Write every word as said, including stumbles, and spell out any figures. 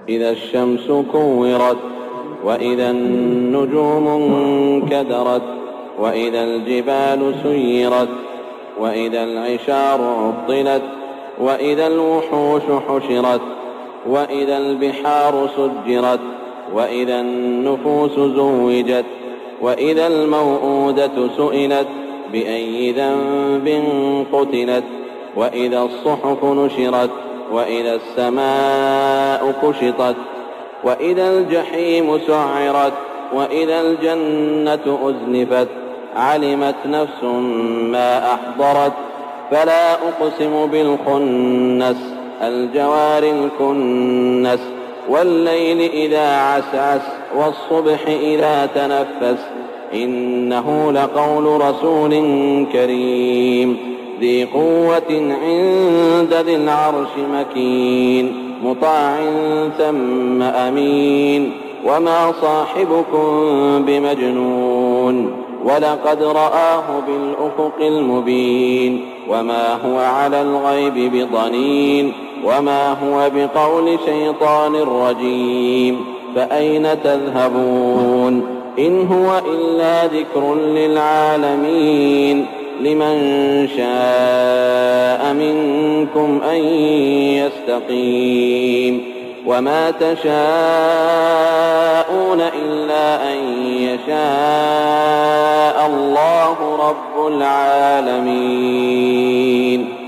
إذا الشمس كورت وإذا النجوم انكدرت وإذا الجبال سيرت وإذا العشار عطلت وإذا الوحوش حشرت وإذا البحار سجرت وإذا النفوس زوجت وإذا الموءودة سئلت بأي ذنب قتلت وإذا الصحف نشرت وإذا السماء كشطت وإذا الجحيم سعرت وإذا الجنة أزلفت علمت نفس ما أحضرت فلا أقسم بالخنس الجوار الكنس والليل إذا عسعس والصبح إذا تنفس إنه لقول رسول كريم ذي قوة عند ذي العرش مكين مطاع ثم أمين وما صاحبكم بمجنون ولقد رآه بالأفق المبين وما هو على الغيب بضنين وما هو بقول شيطان رجيم فأين تذهبون إن هو إلا ذكر للعالمين لمن شاء منكم أن يستقيم وما تشاءون إلا أن يشاء الله رب العالمين.